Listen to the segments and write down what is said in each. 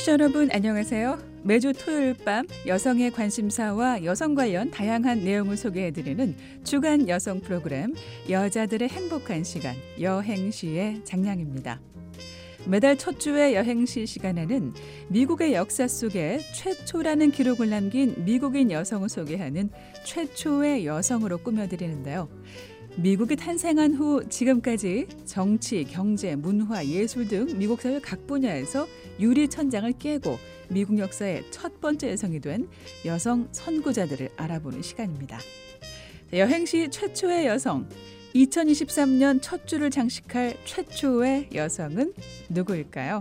청취자 여러분 안녕하세요. 매주 토요일 밤 여성의 관심사와 여성 관련 다양한 내용을 소개해드리는 주간 여성 프로그램 여자들의 행복한 시간 여행시의 장량입니다. 매달 첫 주의 여행시 시간에는 미국의 역사 속에 최초라는 기록을 남긴 미국인 여성을 소개하는 최초의 여성으로 꾸며드리는데요. 미국이 탄생한 후 지금까지 정치, 경제, 문화, 예술 등 미국 사회 각 분야에서 유리천장을 깨고 미국 역사의 첫 번째 여성이 된 여성 선구자들을 알아보는 시간입니다. 여행시 최초의 여성, 2023년 첫 주를 장식할 최초의 여성은 누구일까요?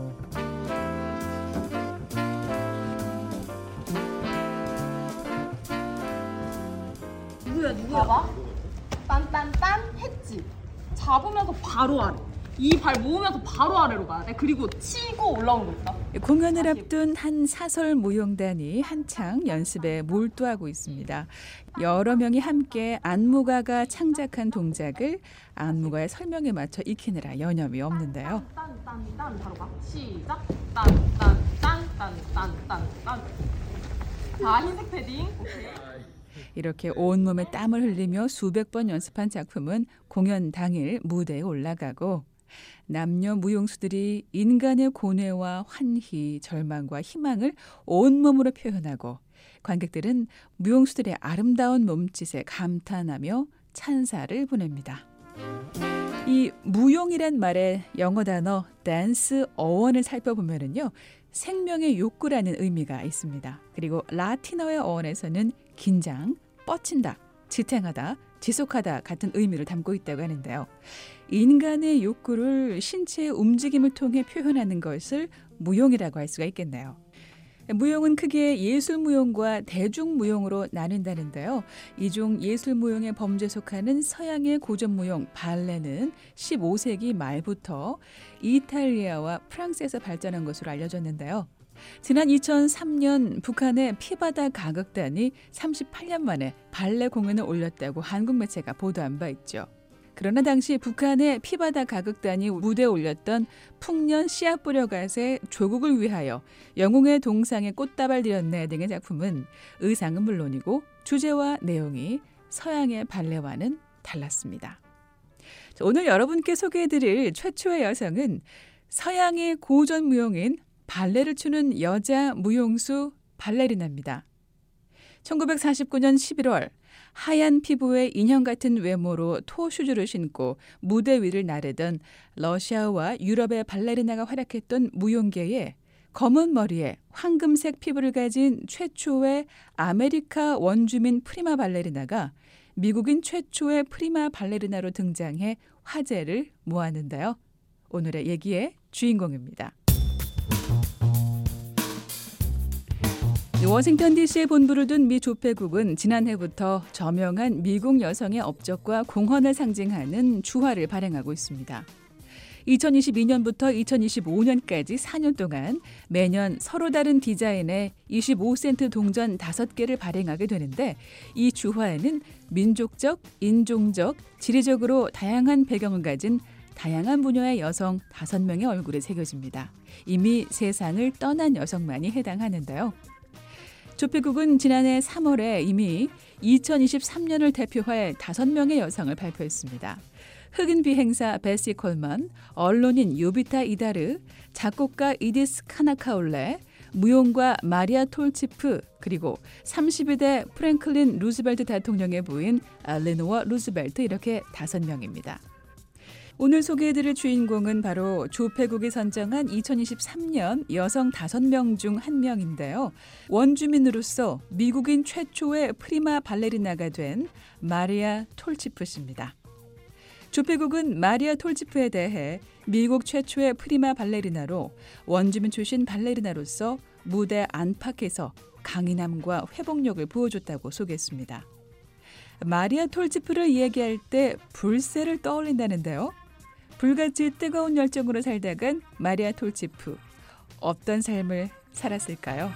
누구야? 봐봐. 딴딴딴 했지. 잡으면서 바로 아래. 이 발 모으면서 바로 아래로 가야 돼. 그리고 치고 올라오는 거 있다. 공연을 앞둔 한 사설 무용단이 한창 연습에 몰두하고 있습니다. 여러 명이 함께 안무가가 창작한 동작을 안무가의 설명에 맞춰 익히느라 여념이 없는데요. 딴딴딴 바로 가. 시작. 딴딴딴딴딴딴딴. 자, 흰색 패딩. 오케이. 이렇게 온몸에 땀을 흘리며 수백 번 연습한 작품은 공연 당일 무대에 올라가고 남녀 무용수들이 인간의 고뇌와 환희, 절망과 희망을 온몸으로 표현하고 관객들은 무용수들의 아름다운 몸짓에 감탄하며 찬사를 보냅니다. 이 무용이란 말의 영어 단어 댄스 어원을 살펴보면요. 생명의 욕구라는 의미가 있습니다. 그리고 라틴어의 어원에서는 긴장, 뻗친다, 지탱하다, 지속하다 같은 의미를 담고 있다고 하는데요. 인간의 욕구를 신체의 움직임을 통해 표현하는 것을 무용이라고 할 수가 있겠네요. 무용은 크게 예술무용과 대중무용으로 나뉜다는데요. 이중 예술무용의 범주에 속하는 서양의 고전무용 발레는 15세기 말부터 이탈리아와 프랑스에서 발전한 것으로 알려졌는데요. 지난 2003년 북한의 피바다 가극단이 38년 만에 발레 공연을 올렸다고 한국 매체가 보도한 바 있죠. 그러나 당시 북한의 피바다 가극단이 무대에 올렸던 풍년 씨앗 뿌려갓의 조국을 위하여 영웅의 동상에 꽃다발 드렸네 등의 작품은 의상은 물론이고 주제와 내용이 서양의 발레와는 달랐습니다. 오늘 여러분께 소개해드릴 최초의 여성은 서양의 고전 무용인 발레를 추는 여자 무용수 발레리나입니다. 1949년 11월 하얀 피부에 인형 같은 외모로 토슈즈를 신고 무대 위를 나르던 러시아와 유럽의 발레리나가 활약했던 무용계에 검은 머리에 황금색 피부를 가진 최초의 아메리카 원주민 프리마 발레리나가 미국인 최초의 프리마 발레리나로 등장해 화제를 모았는데요. 오늘의 얘기의 주인공입니다. 워싱턴 DC에 본부를 둔 미 조폐국은 지난해부터 저명한 미국 여성의 업적과 공헌을 상징하는 주화를 발행하고 있습니다. 2022년부터 2025년까지 4년 동안 매년 서로 다른 디자인의 25센트 동전 5개를 발행하게 되는데 이 주화에는 민족적, 인종적, 지리적으로 다양한 배경을 가진 다양한 분야의 여성 5명의 얼굴이 새겨집니다. 이미 세상을 떠난 여성만이 해당하는데요. 조폐국은 지난해 3월에 이미 2023년을 대표할 5명의 여성을 발표했습니다. 흑인 비행사 베시 콜만, 언론인 요비타 이다르, 작곡가 이디스 카나카올레, 무용가 마리아 톨치프, 그리고 32대 프랭클린 루즈벨트 대통령의 부인 레노어 루즈벨트 이렇게 5명입니다. 오늘 소개해드릴 주인공은 바로 조폐국이 선정한 2023년 여성 5명 중 1명인데요. 원주민으로서 미국인 최초의 프리마 발레리나가 된 마리아 톨치프 씨입니다. 조폐국은 마리아 톨치프에 대해 미국 최초의 프리마 발레리나로 원주민 출신 발레리나로서 무대 안팎에서 강인함과 회복력을 부어줬다고 소개했습니다. 마리아 톨치프를 이야기할 때 불새를 떠올린다는데요. 불같이 뜨거운 열정으로 살다간 마리아 톨치프, 어떤 삶을 살았을까요?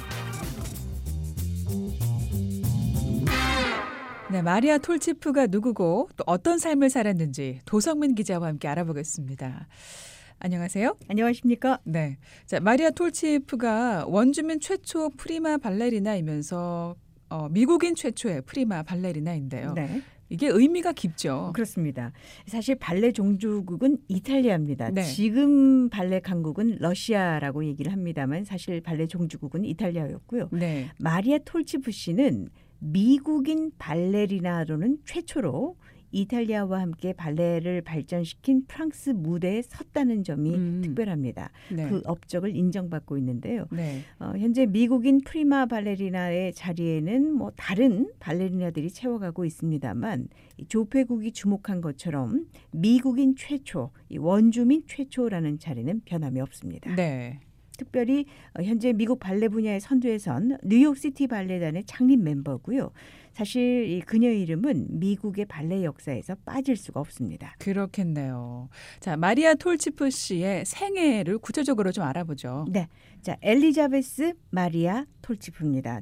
네, 마리아 톨치프가 누구고 또 어떤 삶을 살았는지 도성민 기자와 함께 알아보겠습니다. 안녕하세요. 안녕하십니까? 네. 자, 마리아 톨치프가 원주민 최초 프리마 발레리나이면서 미국인 최초의 프리마 발레리나인데요. 네, 이게 의미가 깊죠. 그렇습니다. 사실 발레 종주국은 이탈리아입니다. 네. 지금 발레 강국은 러시아라고 얘기를 합니다만 사실 발레 종주국은 이탈리아였고요. 네. 마리아 톨치프 씨는 미국인 발레리나로는 최초로 이탈리아와 함께 발레를 발전시킨 프랑스 무대에 섰다는 점이 특별합니다. 네. 그 업적을 인정받고 있는데요. 네. 현재 미국인 프리마 발레리나의 자리에는 뭐 다른 발레리나들이 채워가고 있습니다만 이 조폐국이 주목한 것처럼 미국인 최초, 이 원주민 최초라는 자리는 변함이 없습니다. 네. 특별히 현재 미국 발레 분야의 선두에 선 뉴욕시티 발레단의 창립 멤버고요. 사실 이 그녀의 이름은 미국의 발레 역사에서 빠질 수가 없습니다. 그렇겠네요. 자, 마리아 톨치프 씨의 생애를 구체적으로 좀 알아보죠. 네. 자, 엘리자베스 마리아 톨치프입니다.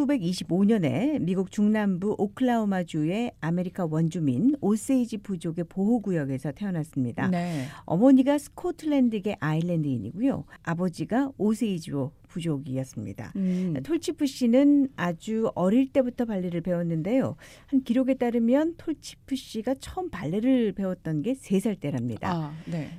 1925년에 미국 중남부 오클라호마주의 아메리카 원주민 오세이지 부족의 보호구역에서 태어났습니다. 네. 어머니가 스코틀랜드계 아일랜드인이고요. 아버지가 오세이지오 부족이었습니다. 톨치프 씨는 아주 어릴 때부터 발레를 배웠는데요. 한 기록에 따르면 톨치프 씨가 처음 발레를 배웠던 게 3살 때랍니다. 아, 네.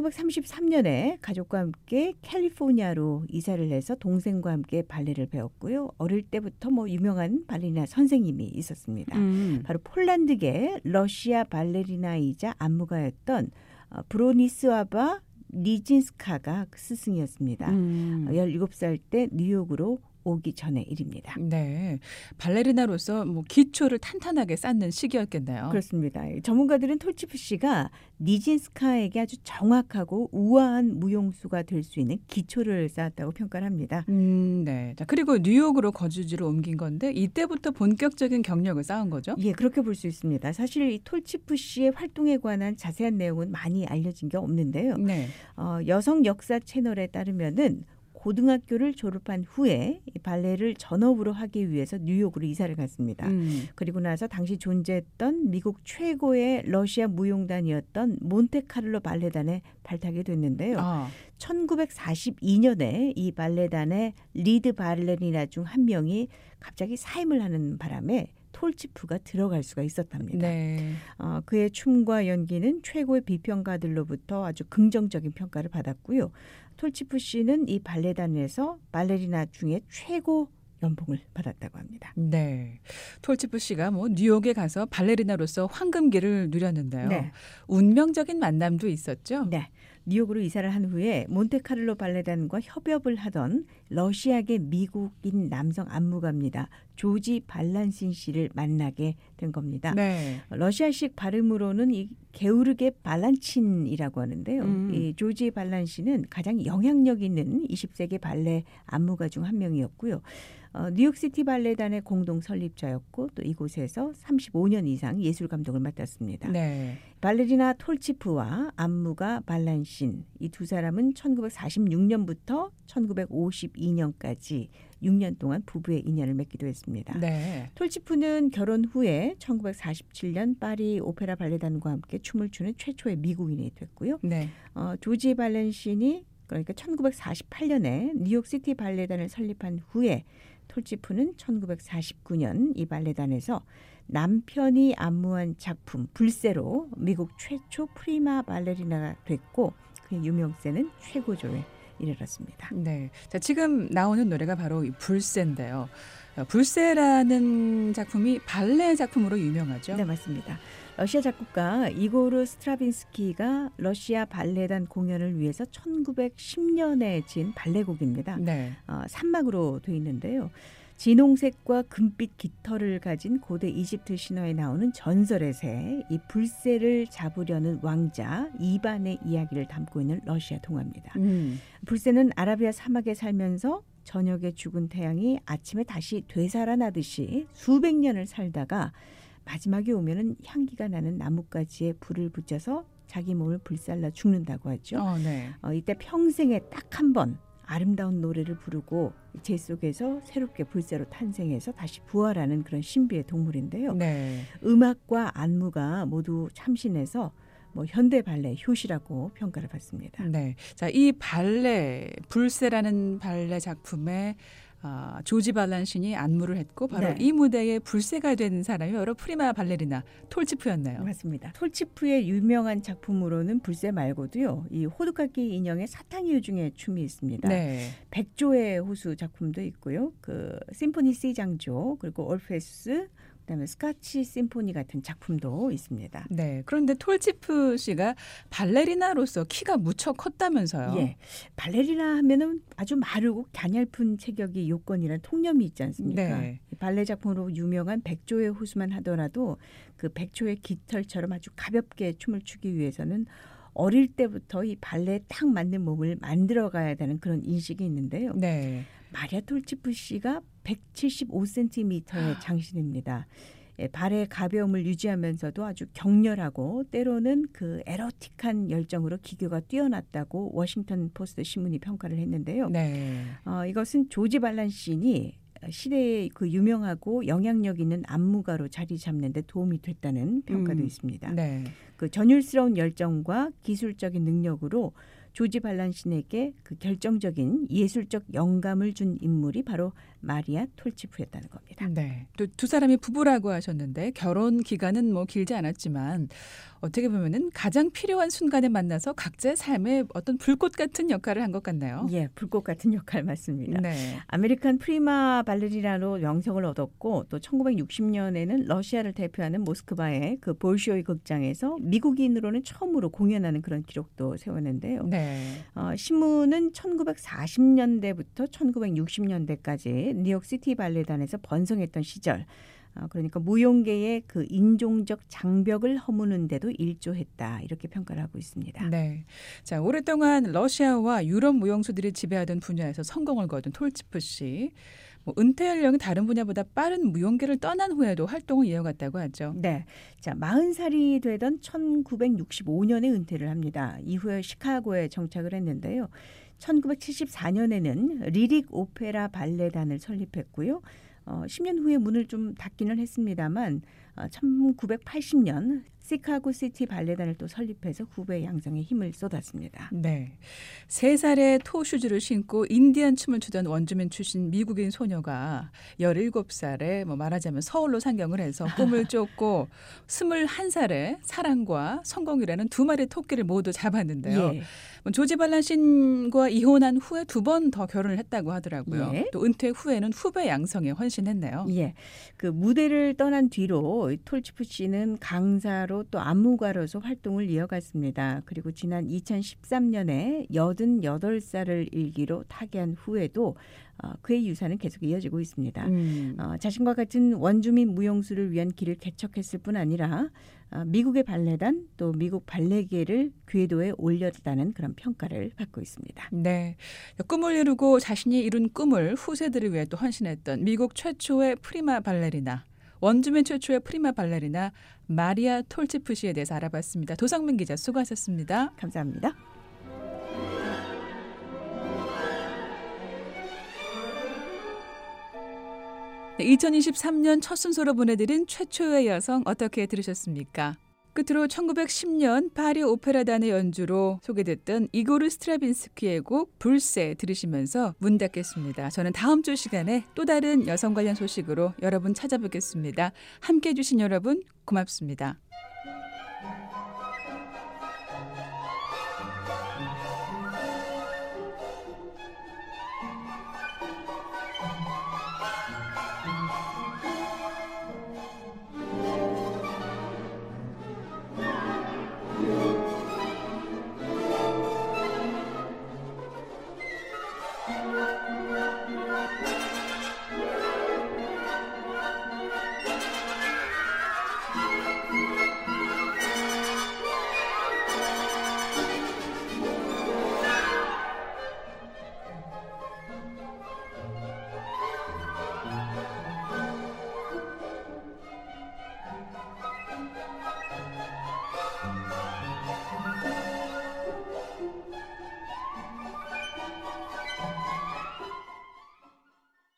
1933년에 가족과 함께 캘리포니아로 이사를 해서 동생과 함께 발레를 배웠고요. 어릴 때부터 뭐 유명한 발레리나 선생님이 있었습니다. 바로 폴란드계 러시아 발레리나이자 안무가였던 브로니스와바 니진스카가 그 스승이었습니다. 17살 때 뉴욕으로 오기 전의 일입니다. 네. 발레리나로서 뭐 기초를 탄탄하게 쌓는 시기였겠네요. 그렇습니다. 전문가들은 톨치프 씨가 니진스카에게 아주 정확하고 우아한 무용수가 될 수 있는 기초를 쌓았다고 평가를 합니다. 네. 자, 그리고 뉴욕으로 거주지를 옮긴 건데 이때부터 본격적인 경력을 쌓은 거죠? 예, 그렇게 볼 수 있습니다. 사실 이 톨치프 씨의 활동에 관한 자세한 내용은 많이 알려진 게 없는데요. 네. 여성 역사 채널에 따르면은 고등학교를 졸업한 후에 이 발레를 전업으로 하기 위해서 뉴욕으로 이사를 갔습니다. 그리고 나서 당시 존재했던 미국 최고의 러시아 무용단이었던 몬테카를로 발레단에 발탁이 됐는데요. 1942년에 이 발레단의 리드 발레리나 중 한 명이 갑자기 사임을 하는 바람에 톨치프가 들어갈 수가 있었답니다. 네. 그의 춤과 연기는 최고의 비평가들로부터 아주 긍정적인 평가를 받았고요. 톨치프 씨는 이 발레단에서 발레리나 중에 최고 연봉을 받았다고 합니다. 네. 톨치프 씨가 뭐 뉴욕에 가서 발레리나로서 황금기를 누렸는데요. 네. 운명적인 만남도 있었죠? 네. 뉴욕으로 이사를 한 후에 몬테카를로 발레단과 협업을 하던 러시아계 미국인 남성 안무가입니다. 조지 발란신 씨를 만나게 된 겁니다. 네. 러시아식 발음으로는 이 게우르게 발란친이라고 하는데요. 이 조지 발란신은 가장 영향력 있는 20세기 발레 안무가 중 한 명이었고요. 뉴욕시티 발레단의 공동 설립자였고 또 이곳에서 35년 이상 예술 감독을 맡았습니다. 네. 발레리나 톨치프와 안무가 발란신 이 두 사람은 1946년부터 1952년까지 6년 동안 부부의 인연을 맺기도 했습니다. 네. 톨치프는 결혼 후에 1947년 파리 오페라 발레단과 함께 춤을 추는 최초의 미국인이 됐고요. 네. 조지 발란신이 그러니까 1948년에 뉴욕시티 발레단을 설립한 후에 톨치프는 1949년 이 발레단에서 남편이 안무한 작품 불새로 미국 최초 프리마 발레리나가 됐고 그의 유명세는 최고조에 이르렀습니다. 네. 자, 지금 나오는 노래가 바로 이 불새인데요. 불새라는 작품이 발레 작품으로 유명하죠? 네, 맞습니다. 러시아 작곡가 이고르 스트라빈스키가 러시아 발레단 공연을 위해서 1910년에 지은 발레곡입니다. 네. 3막으로 되어 있는데요. 진홍색과 금빛 깃털을 가진 고대 이집트 신화에 나오는 전설의 새, 이 불새를 잡으려는 왕자 이반의 이야기를 담고 있는 러시아 동화입니다. 불새는 아라비아 사막에 살면서 저녁에 죽은 태양이 아침에 다시 되살아나듯이 수백 년을 살다가 마지막에 오면은 향기가 나는 나뭇가지에 불을 붙여서 자기 몸을 불살라 죽는다고 하죠. 네. 이때 평생에 딱 한 번 아름다운 노래를 부르고 제 속에서 새롭게 불새로 탄생해서 다시 부활하는 그런 신비의 동물인데요. 네. 음악과 안무가 모두 참신해서 뭐 현대 발레 효시라고 평가를 받습니다. 네. 자, 이 발레 불세라는 발레 작품에 조지 발란신이 안무를 했고 바로 네. 이 무대의 불세가 된 사람이 바로 프리마 발레리나 톨치프였나요? 맞습니다. 톨치프의 유명한 작품으로는 불세 말고도요. 이 호두깎이 인형의 사탕이유 중에 춤이 있습니다. 네. 백조의 호수 작품도 있고요. 그 심포니 C장조 그리고 올페우스 그다음에 스카치 심포니 같은 작품도 있습니다. 네. 그런데 톨치프 씨가 발레리나로서 키가 무척 컸다면서요? 예, 발레리나 하면은 아주 마르고 가냘픈 체격이 요건이라는 통념이 있지 않습니까? 네. 이 발레 작품으로 유명한 백조의 호수만 하더라도 그 백조의 깃털처럼 아주 가볍게 춤을 추기 위해서는 어릴 때부터 이 발레에 딱 맞는 몸을 만들어가야 되는 그런 인식이 있는데요. 네. 마리아 톨치프 씨가 175cm의 장신입니다. 예, 발의 가벼움을 유지하면서도 아주 격렬하고 때로는 그 에로틱한 열정으로 기교가 뛰어났다고 워싱턴 포스트 신문이 평가를 했는데요. 네. 이것은 조지 발란신이 시대의 그 유명하고 영향력 있는 안무가로 자리 잡는 데 도움이 됐다는 평가도 있습니다. 네. 그 전율스러운 열정과 기술적인 능력으로 조지 발란신에게 그 결정적인 예술적 영감을 준 인물이 바로 마리아 톨치프였다는 겁니다. 네. 또 두 사람이 부부라고 하셨는데 결혼 기간은 뭐 길지 않았지만 어떻게 보면은 가장 필요한 순간에 만나서 각자의 삶에 어떤 불꽃 같은 역할을 한 것 같나요? 예, 불꽃 같은 역할 맞습니다. 네. 아메리칸 프리마 발레리나로 명성을 얻었고 또 1960년에는 러시아를 대표하는 모스크바의 그 볼쇼이 극장에서 미국인으로는 처음으로 공연하는 그런 기록도 세웠는데요. 네. 신문은 1940년대부터 1960년대까지 뉴욕 시티 발레단에서 번성했던 시절 그러니까 무용계의 그 인종적 장벽을 허무는데도 일조했다 이렇게 평가를 하고 있습니다. 네. 자, 오랫동안 러시아와 유럽 무용수들이 지배하던 분야에서 성공을 거둔 톨치프 씨. 뭐 은퇴 연령이 다른 분야보다 빠른 무용계를 떠난 후에도 활동을 이어갔다고 하죠. 네. 자, 40살이 되던 1965년에 은퇴를 합니다. 이후에 시카고에 정착을 했는데요. 1974년에는 리릭 오페라 발레단을 설립했고요. 10년 후에 문을 좀 닫기는 했습니다만 1980년 시카고 시티 발레단을 또 설립해서 후배 양성에 힘을 쏟았습니다. 네. 3살에 토슈즈를 신고 인디안 춤을 추던 원주민 출신 미국인 소녀가 17살에 뭐 말하자면 서울로 상경을 해서 꿈을 쫓고 21살에 사랑과 성공이라는 두 마리 토끼를 모두 잡았는데요. 예. 조지 발란신과 이혼한 후에 2번 더 결혼을 했다고 하더라고요. 예. 또 은퇴 후에는 후배 양성에 헌신했네요. 예, 그 무대를 떠난 뒤로 톨치프 씨는 강사로 또 안무가로서 활동을 이어갔습니다. 그리고 지난 2013년에 88살을 일기로 타계한 후에도 그의 유산은 계속 이어지고 있습니다. 자신과 같은 원주민 무용수를 위한 길을 개척했을 뿐 아니라 미국의 발레단 또 미국 발레계를 궤도에 올렸다는 그런 평가를 받고 있습니다. 네. 꿈을 이루고 자신이 이룬 꿈을 후세들을 위해 또 헌신했던 미국 최초의 프리마 발레리나, 원주민 최초의 프리마 발레리나 마리아 톨치프 씨에 대해서 알아봤습니다. 도상민 기자 수고하셨습니다. 감사합니다. 네, 2023년 첫 순서로 보내드린 최초의 여성 어떻게 들으셨습니까? 끝으로 1910년 파리 오페라단의 연주로 소개됐던 이고르 스트라빈스키의 곡 불세 들으시면서 문 닫겠습니다. 저는 다음 주 시간에 또 다른 여성 관련 소식으로 여러분 찾아뵙겠습니다. 함께해 주신 여러분 고맙습니다.